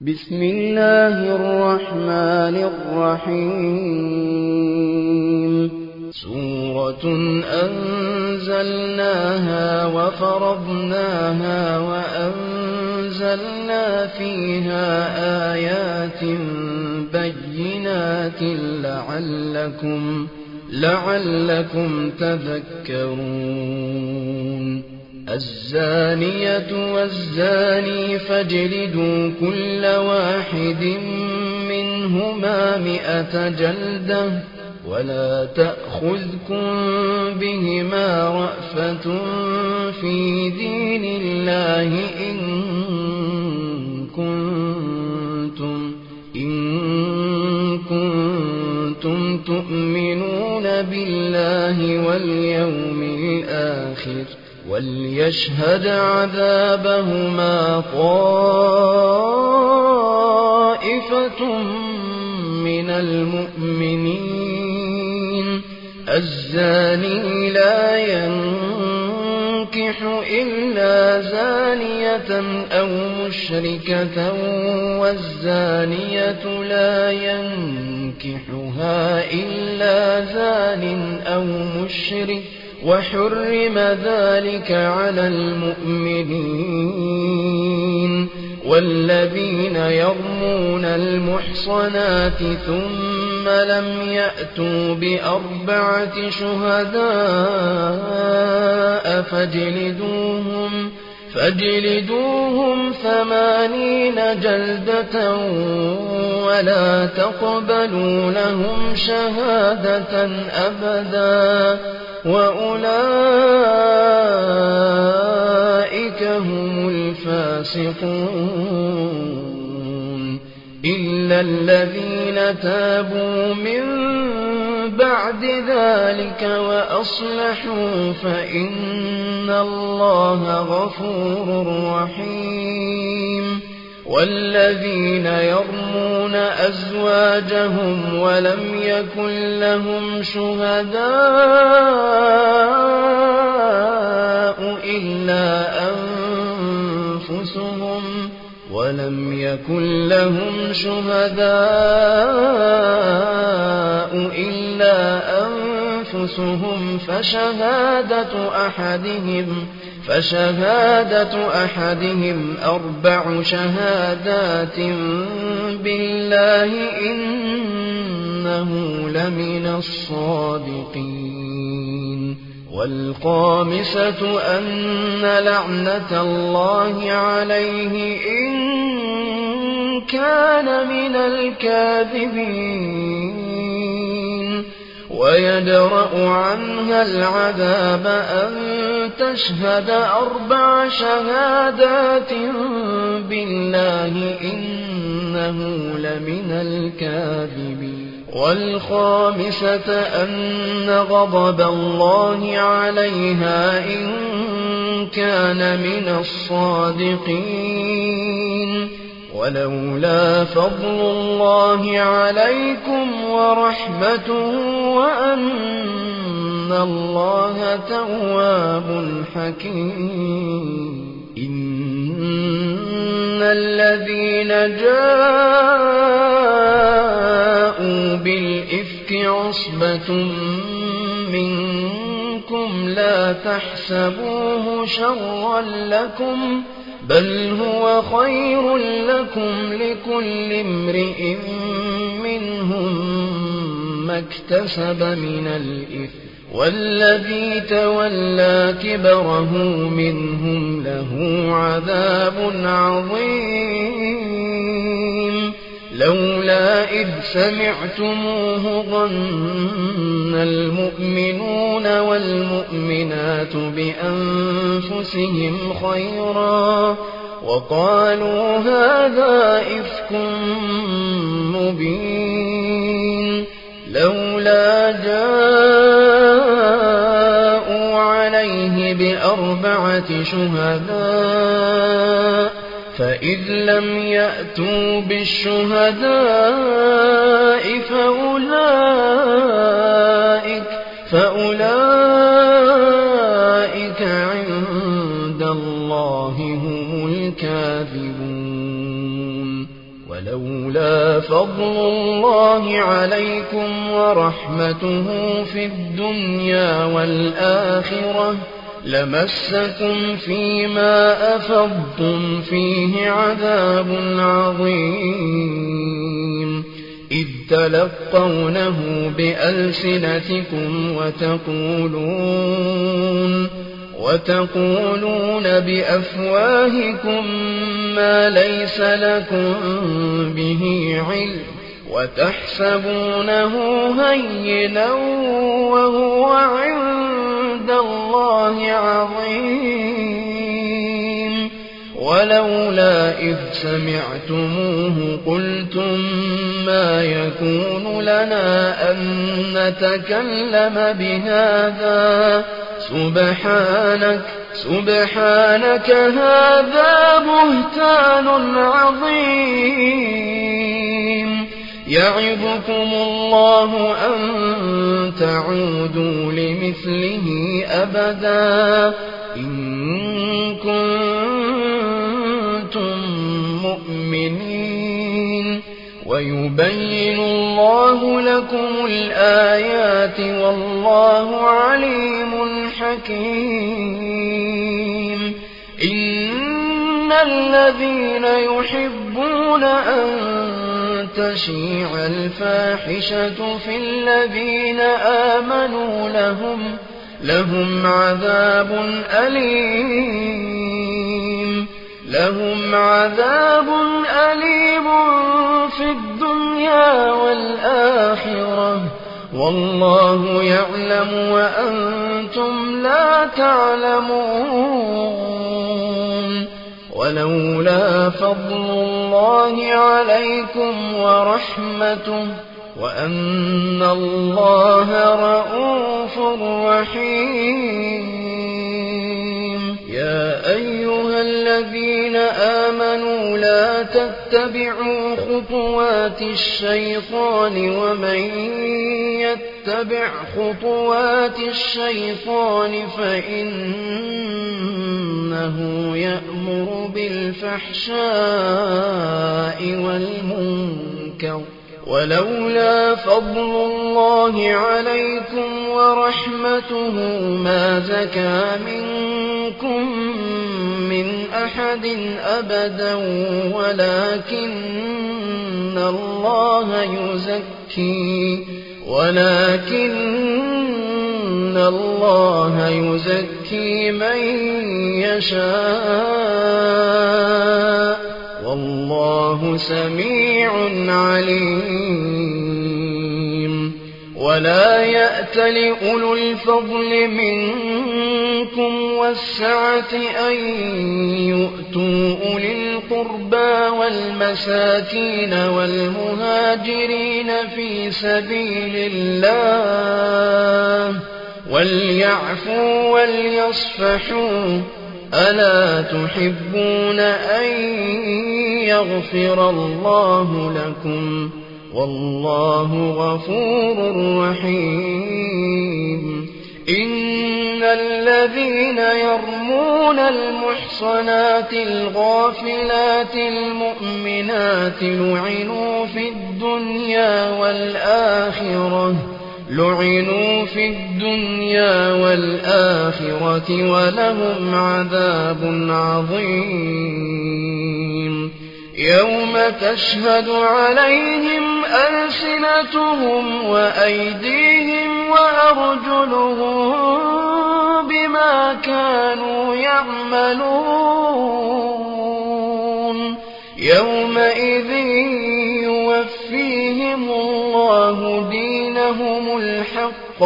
بسم الله الرحمن الرحيم سورة أنزلناها وفرضناها وأنزلنا فيها آيات بينات لعلكم تذكرون الزانية والزاني فاجلدوا كل واحد منهما 100 جلدة ولا تأخذكم بهما رأفة في دين الله إن كنتم تؤمنون بالله واليوم الآخر وليشهد عذابهما طائفة من المؤمنين الزاني لا ينكح إلا زانية أو مشركة والزانية لا ينكحها إلا زان أو مشرك وحرم ذلك على المؤمنين والذين يرمون المحصنات ثم لم يأتوا ب4 شهداء فاجلدوهم 80 جلدة ولا تقبلوا لهم شهادة أبدا وأولئك هم الفاسقون إلا الذين تابوا من بعد ذلك وأصلحوا فإن الله غفور رحيم والذين يرمون أزواجهم ولم يكن لهم شهداء إلا أنفسهم فشهادة أحدهم 4 شهادات بالله إنه لمن الصادقين والخامسة أن لعنة الله عليه إن كان من الكاذبين ويدرأ عنها العذاب أن تشهد 4 شهادات بالله إنه لمن الكاذبين والخامسة أن غضب الله عليها إن كان من الصادقين ولولا فضل الله عليكم ورحمته وأن الله تواب حكيم إن الذين جاءوا بالإفك عصبة منكم لا تحسبوه شرا لكم بل هو خير لكم لكل امرئ منهم ما اكتسب من الإثم والذي تولى كبره منهم له عذاب عظيم لولا إذ سمعتموه ظن المؤمنون والمؤمنات بأنفسهم خيرا وقالوا هذا إفك مبين لولا جاءوا عليه ب4 شهداء فإذ لم يأتوا بالشهداء فأولئك عند الله هم الكاذبون ولولا فضل الله عليكم ورحمته في الدنيا والآخرة لمسكم فيما أفضتم فيه عذاب عظيم إذ تلقونه بألسنتكم وتقولون بأفواهكم ما ليس لكم به علم وتحسبونه هينا وهو عند الله عظيم ولولا إذ سمعتموه قلتم ما يكون لنا أن نتكلم بهذا سبحانك هذا بهتان عظيم يعظكم الله أن تعودوا لمثله أبدا إن كنتم مؤمنين ويبين الله لكم الآيات والله عليم حكيم إن الذين يحبون أن تشيع الفاحشة في الذين آمنوا لهم عذاب أليم في الدنيا والآخرة والله يعلم وأنتم لا تعلمون ولولا فضل الله عليكم ورحمته وأن الله رءوف رحيم يا أيها الذين آمنوا لا تتبعوا خطوات الشيطان ومن يتبع خطوات الشيطان فإنه يأمر بالفحشاء والمنكر ولولا فضل الله عليكم ورحمته ما زكى منكم من أحد أبدا ولكن الله يزكي من يشاء والله سميع عليم ولا يأتل أولو الفضل منكم والسعة أن يؤتوا أولي القربى والمساكين والمهاجرين في سبيل الله وليعفوا وليصفحوا ألا تحبون أن يغفر الله لكم والله غفور رحيم إن الذين يرمون المحصنات الغافلات المؤمنات لعنوا في الدنيا والآخرة ولهم عذاب عظيم يوم تشهد عليهم ألسنتهم وأيديهم وأرجلهم بما كانوا يعملون يومئذ يوفيهم الله دينهم الحق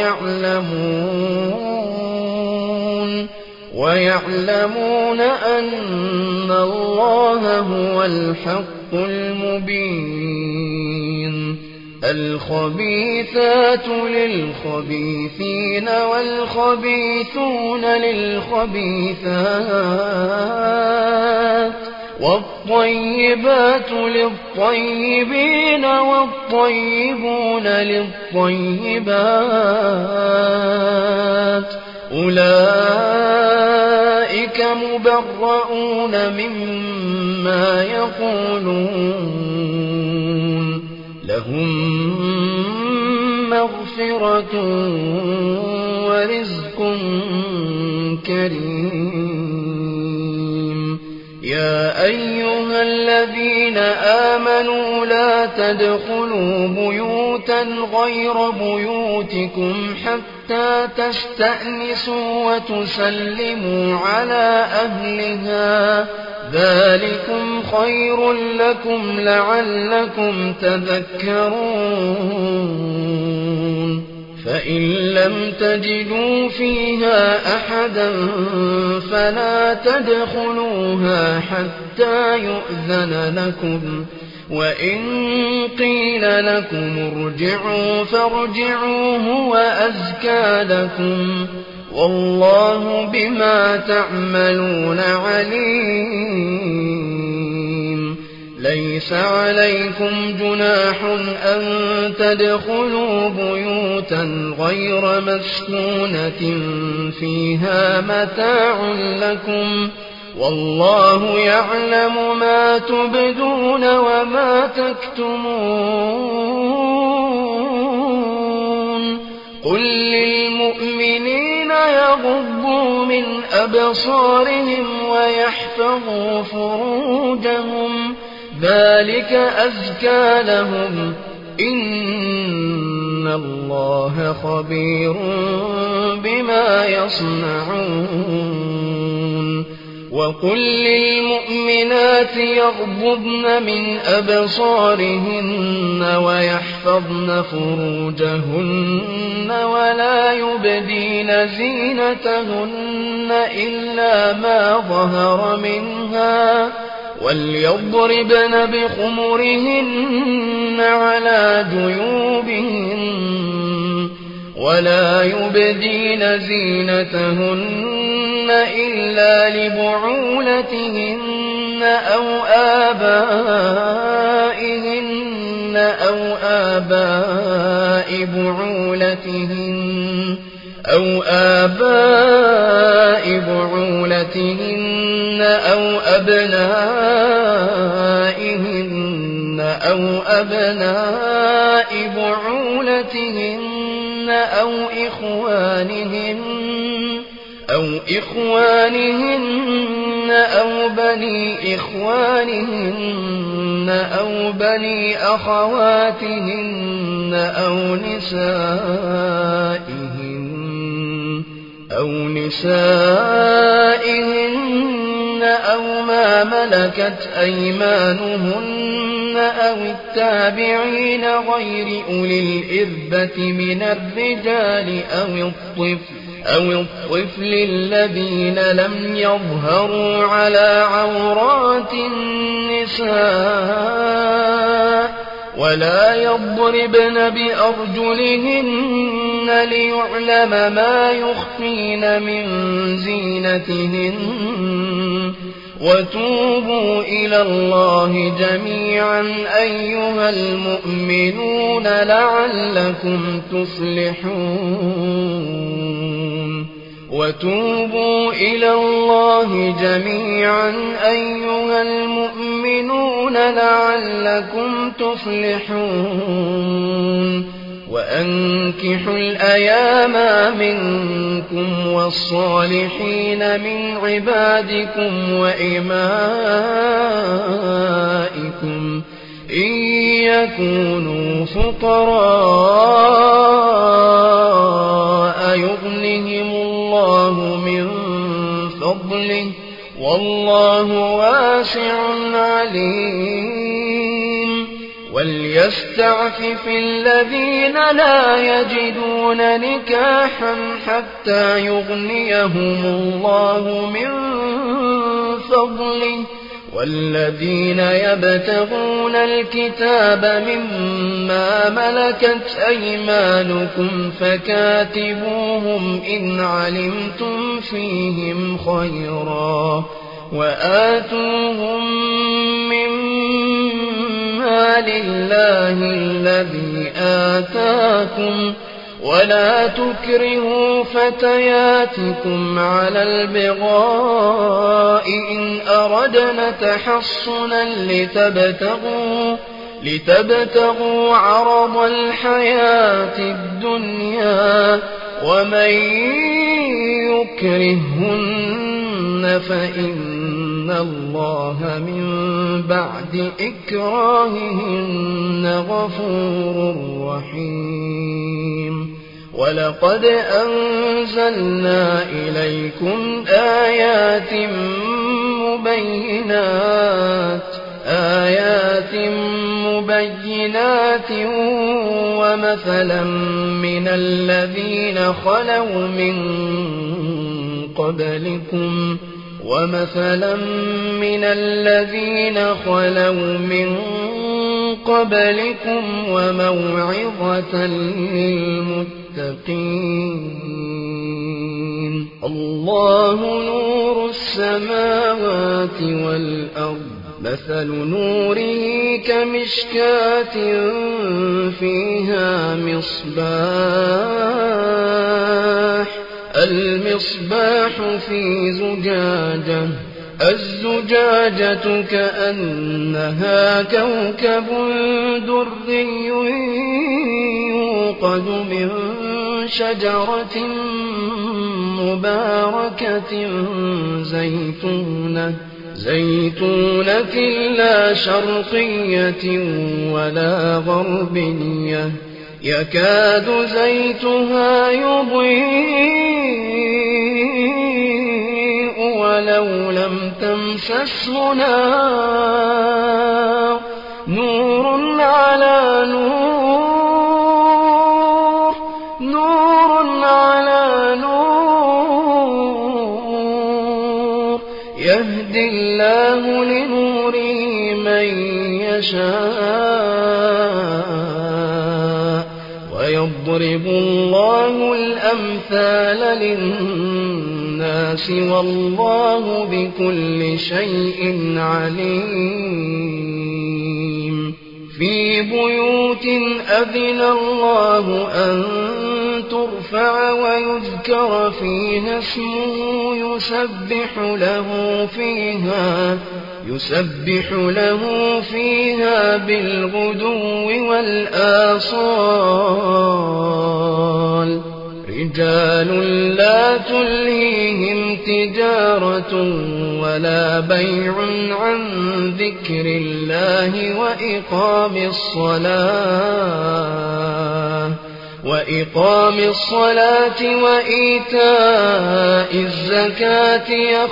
ويعلمون أن الله هو الحق المبين الخبيثات للخبيثين والخبيثون للخبيثات والطيبات للطيبين والطيبون للطيبات أولئك مبرؤون مما يقولون لهم مغفرة ورزق كريم. يا أيها الذين آمنوا لا تدخلوا بيوتا غير بيوتكم حتى تستأنسوا وتسلموا على أهلها، ذلكم خير لكم لعلكم تذكرون. فإن لم تجدوا فيها أحدا فلا تدخلوها حتى يؤذن لكم، وإن قيل لكم ارجعوا فارجعوا هو أزكى لكم، والله بما تعملون عليم. ليس عليكم جناح أن تدخلوا بيوتا غير مسكونة فيها متاع لكم، والله يعلم ما تبدون وما تكتمون. قل للمؤمنين يغضوا من أبصارهم ويحفظوا فروجهم، ذلك أزكى لهم، إن الله خبير بما يصنعون. وقل للمؤمنات يغضضن من أبصارهن ويحفظن فروجهن ولا يبدين زينتهن إلا ما ظهر منها، وليضربن بخمرهن على جيوبهن، ولا يبدين زينتهن إلا لبعولتهن أو آباء بعولتهن أو أبنائهن أو أبناء بعولتهن أو إخوانهن أو بني إخوانهن أو بني أخواتهن أو نسائهن أو ما ملكت أيمانهن أو التابعين غير أولي الإربة من الرجال أو الطفل الذين لم يظهروا على عورات النساء، ولا يضربن بأرجلهن ليعلم ما يخفين من زينتهن. وتوبوا إلى الله جميعا أيها المؤمنون لعلكم تفلحون. وتوبوا إلى الله جميعا أيها المؤمنون لعلكم تفلحون. وأنكحوا الأيام منكم والصالحين من عبادكم وإمائكم إن يكونوا فقراء يغنهم الله من فضله، والله واسع عليم. وليستعفف الذين لا يجدون نكاحا حتى يغنيهم الله من فضله، والذين يبتغون الكتاب مما ملكت أيمانكم فكاتبوهم إن علمتم فيهم خيرا، وآتوهم مما لله الذي آتاكم، ولا تكرهوا فتياتكم على البغاء إن أردنا تحصنا لتبتغوا عرض الحياة الدنيا ومن يكرهن فإن الله من بعد إكراههن غفور رحيم ولقد أنزلنا إليكم آيات مبينات ومثلا من الذين خلوا من قبلكم وموعظة للمتقين الله نور السماوات والأرض مثل نوره كمشكاة فيها المصباح في زجاجة الزجاجة كأنها كوكب دري يوقد من شجرة مباركة زيتونة لا شرقية ولا غربية يكاد زيتها يضيء ولو لم تمسسه نار نور على نور يهدي الله لنوره من يشاء ويضرب الله الأمثال للناس والله بكل شيء عليم في بيوت أذن الله أن ترفع ويذكر فيها اسمه يسبح له فيها بالغدو والآصال رجال لا تلهيهم تجارة ولا بيع عن ذكر الله وإقام الصلاة وإيتاء الزكاة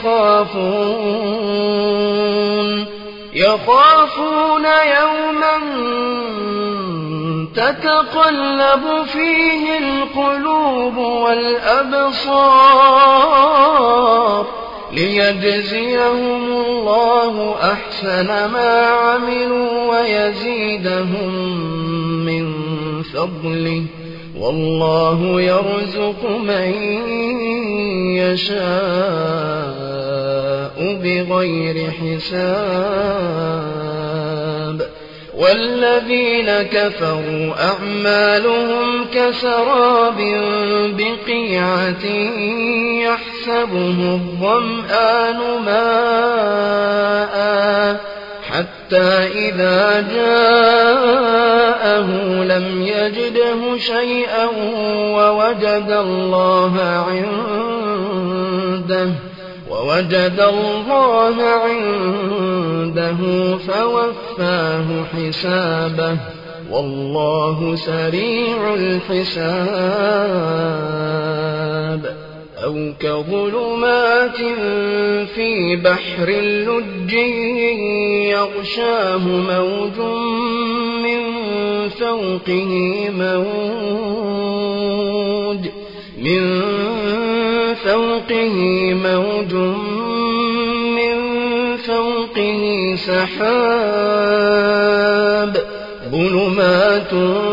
يخافون يوما تتقلب فيه القلوب والأبصار ليجزيهم الله أحسن ما عملوا ويزيدهم من فضله والله يرزق من يشاء بغير حساب والذين كفروا أعمالهم كسراب بقيعة يحسبه الظمآن ماء حتى إذا جاءه لم يجده شيئا ووجد الله عنده فوفاه حسابه والله سريع الحساب أو كظلمات في بحر لج يغشاه موج من فوقه سحاب ظلمات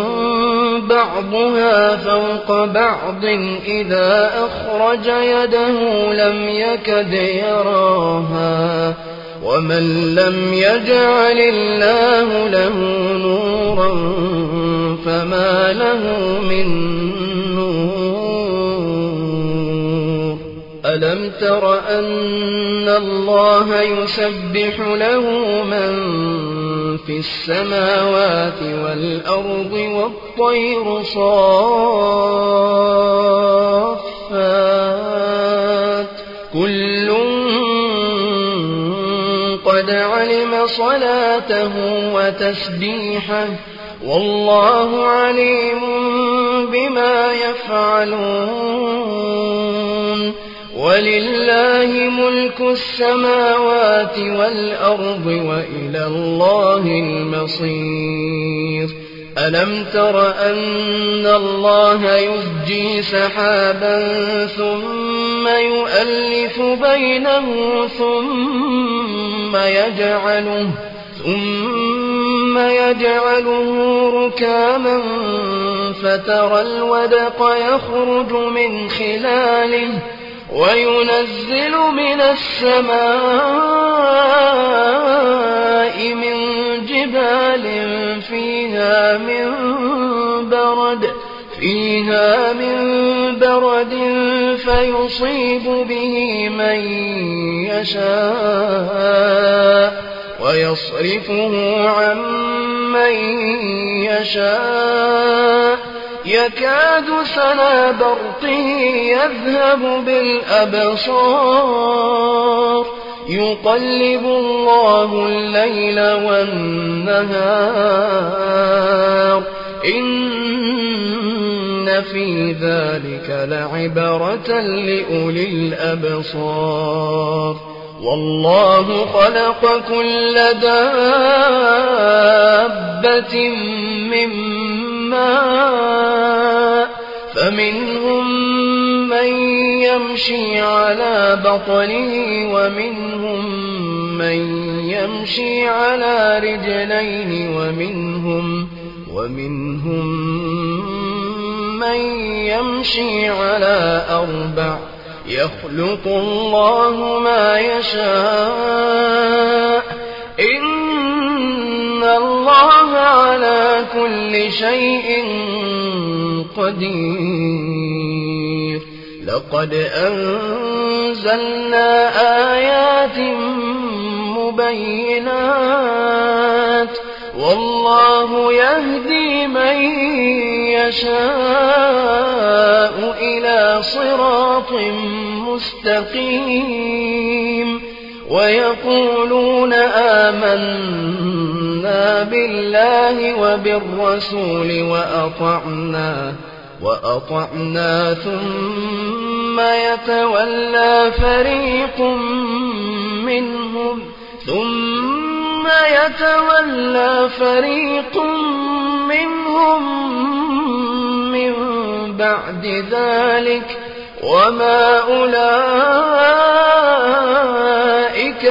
بعضها فوق بعض إذا أخرج يده لم يكد يراها ومن لم يجعل الله له نورا فما له من نور ألم تر أن الله يسبح له من في السماوات والأرض والطير صافات كل قد علم صلاته وتسبيحه والله عليم بما يفعلون ولله ملك السماوات والأرض وإلى الله المصير ألم تر أن الله يزجي سحابا ثم يؤلف بينه ثم يجعله ركاما فترى الودق يخرج من خلاله وينزل من السماء من جبال فيها من برد فيصيب به من يشاء ويصرفه عن من يشاء يكاد سنا برقه يذهب بالأبصار يقلب الله الليل والنهار إن في ذلك لعبرة لأولي الأبصار والله خلق كل دابة من ماء فمنهم من يمشي على بطنه ومنهم من يمشي على رجلين ومنهم من يمشي على أربع يخلق الله ما يشاء إن الله على كل شيء قدير لقد أنزلنا آيات مبينات والله يهدي من يشاء إلى صراط مستقيم ويقولون آمنا بالله وبالرسول وأطعنا ثم يتولى فريق منهم من بعد ذلك وما أولئك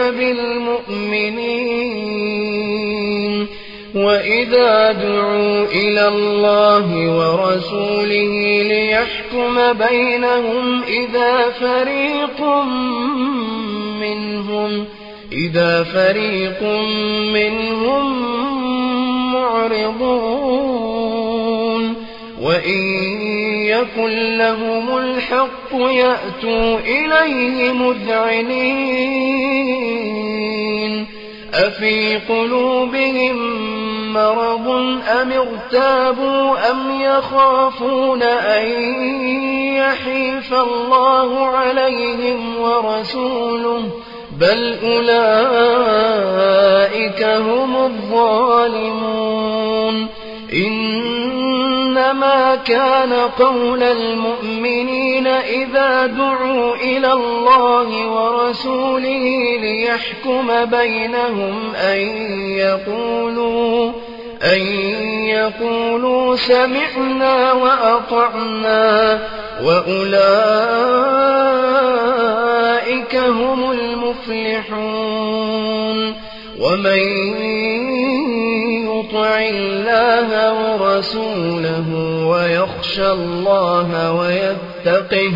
بالمؤمنين وإذا دعوا إلى الله ورسوله ليحكم بينهم إذا فريق منهم معرضون وإن يكن لهم الحق يأتوا إليه مذعنين أفي قلوبهم مرض أم ارتابوا أم يخافون أن يحيف الله عليهم ورسوله بل أولئك هم الظالمون إنما كان قول المؤمنين إذا دعوا إلى الله ورسوله ليحكم بينهم أن يقولوا سمعنا وأطعنا وأولئك هم المفلحون ومن يطع الله ورسوله ويخشى الله ويتقه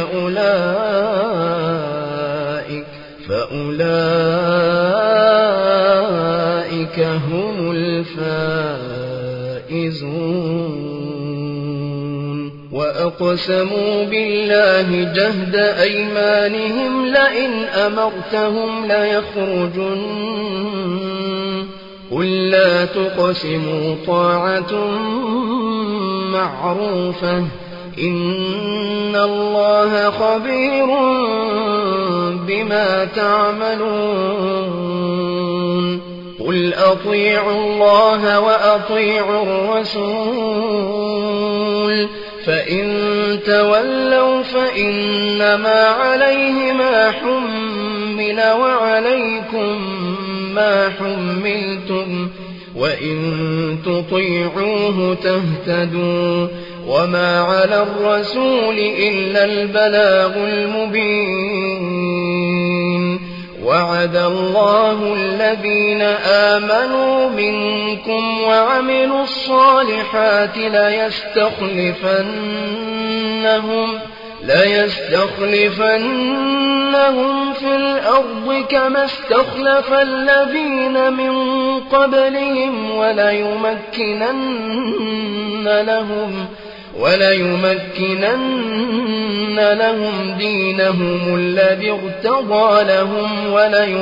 فأولئك هم الفائزون وأقسموا بالله جهد أيمانهم لئن أمرتهم ليخرجن قل لا تقسموا طاعة معروفة إن الله خبير بما تعملون قل أطيعوا الله وأطيعوا الرسول فإن تولوا فإنما عليه ما حمل وعليكم ما حملتم وإن تطيعوه تهتدوا وما على الرسول إلا البلاغ المبين وعد الله الذين آمنوا منكم وعملوا الصالحات ليستخلفنهم في الأرض كما استخلف الذين من قبلهم وليمكنن لهم دينهم الذي ارتضى لهم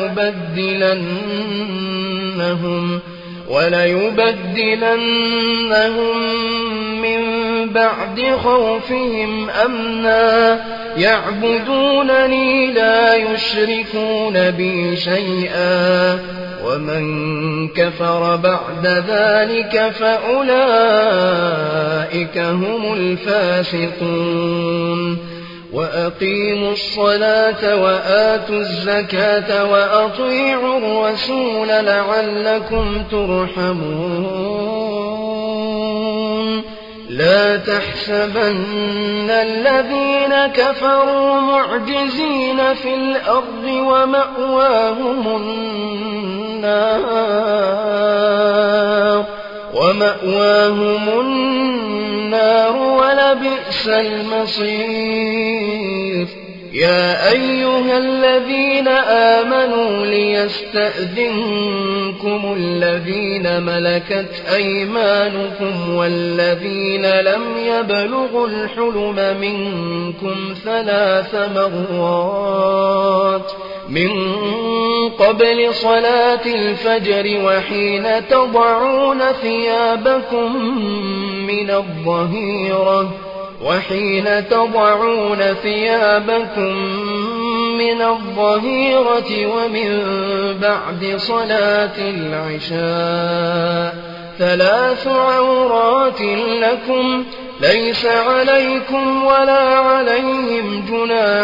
وليبدلنهم من بعد خوفهم أمنا يعبدونني لا يشركون بي شيئا ومن كفر بعد ذلك فأولئك هم الفاسقون وأقيموا الصلاة وآتوا الزكاة وأطيعوا الرسول لعلكم ترحمون لا تحسبن الذين كفروا معجزين في الأرض ومأواهم النار ولبئس المصير يا أيها الذين آمنوا ليستأذنكم الذين ملكت أيمانكم والذين لم يبلغوا الحلم منكم 3 مرات من قبل صلاة الفجر وحين تضعون ثيابكم من الظهيرة ومن بعد صلاة العشاء 3 عورات لكم ليس عليكم ولا عليهم جناح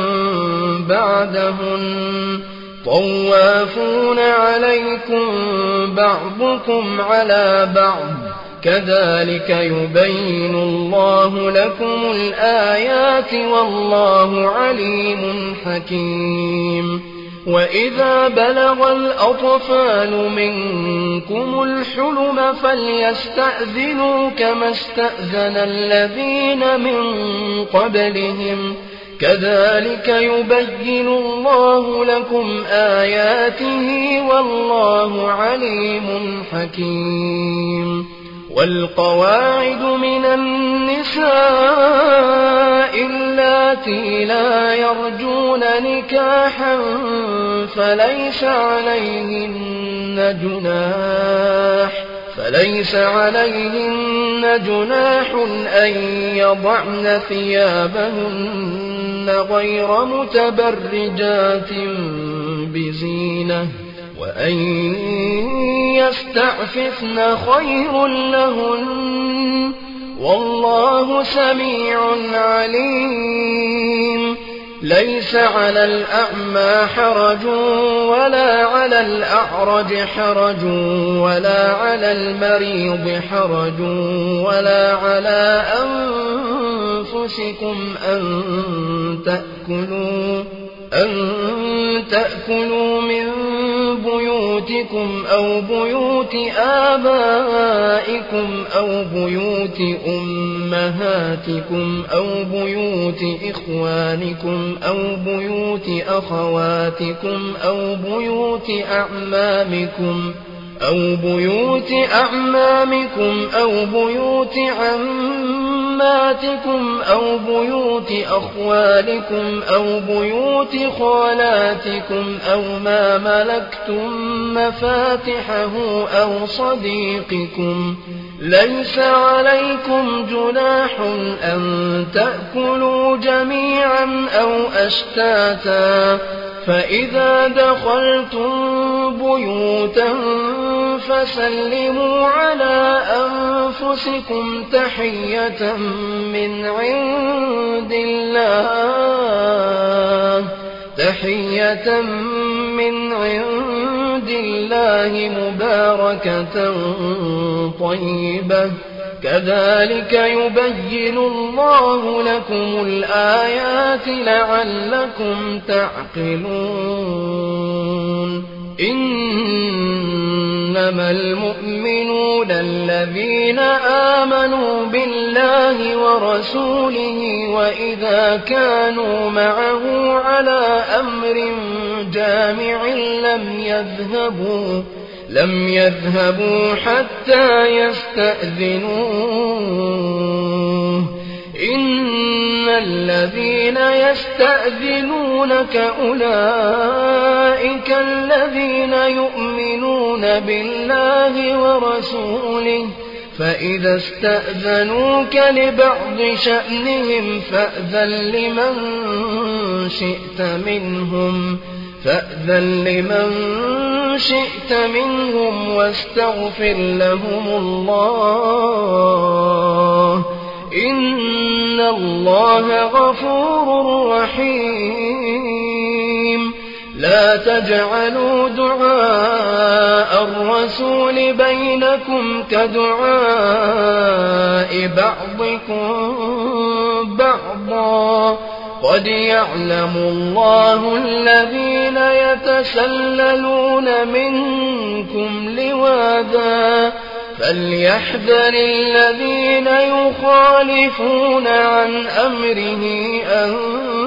بعدهن طوافون عليكم بعضكم على بعض كذلك يبين الله لكم الآيات والله عليم حكيم وإذا بلغ الأطفال منكم الحلم فليستأذنوا كما استأذن الذين من قبلهم كذلك يبين الله لكم آياته والله عليم حكيم والقواعد من النساء اللاتي لا يرجون نكاحا فليس عليهن جناح أن يضعن ثيابهن غير متبرجات بزينة وأن يستعففن خير لهن والله سميع عليم ليس على الأعمى حرج ولا على الأعرج حرج ولا على المريض حرج ولا على أنفسكم أن تأكلوا من بيوتكم أو بيوت آبائكم أو بيوت أمهاتكم أو بيوت إخوانكم أو بيوت أخواتكم أو بيوت أعمامكم أو بيوت أعمامكم أو بيوت عماتكم أو بيوت أخوالكم أو بيوت خالاتكم أو ما ملكتم مفاتحه أو صديقكم. ليس عليكم جناح أن تأكلوا جميعا أو أشتاتا، فإذا دخلتم بيوتا فسلموا على أنفسكم تحية من عند الله مباركة طيبة، كذلك يبين الله لكم الآيات لعلكم تعقلون. إنما المؤمنون الذين آمنوا بالله ورسوله وإذا كانوا معه على أمر جامع لم يذهبوا حتى يستأذنوه. إن الذين يستأذنونك أولئك الذين يؤمنون بالله ورسوله، فإذا استأذنوك لبعض شأنهم فأذن لمن شئت منهم واستغفر لهم الله، إن الله غفور رحيم. لا تجعلوا دعاء الرسول بينكم كدعاء بعضكم بعضا، قد يعلم الله الذين يتسللون منكم لواذا، فليحذر الذين يخالفون عن أمره أن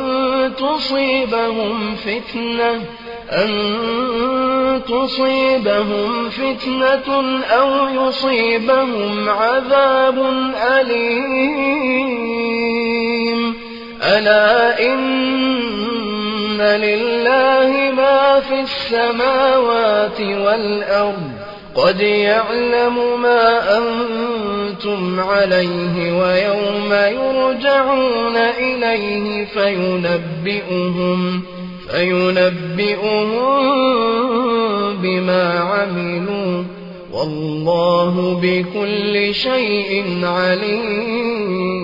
تصيبهم فتنة أو يصيبهم عذاب أليم. ألا إن لله ما في السماوات والأرض، قد يعلم ما أنتم عليه ويوم يرجعون إليه فينبئهم بما عملوا، والله بكل شيء عليم.